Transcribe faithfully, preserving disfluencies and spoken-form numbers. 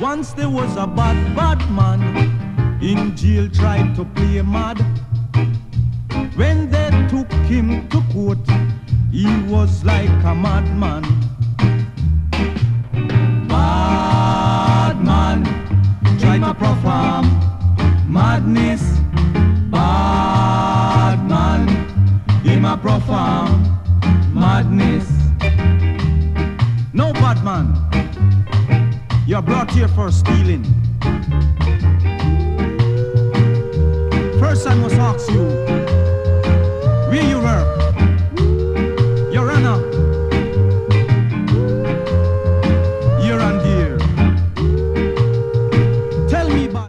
Once there was a bad, bad man in jail, tried to play mad. When they took him to court, he was like a madman. Bad man, try to perform madness. Bad man, him a perform madness. No, bad man, you're brought here for stealing. First I must ask you,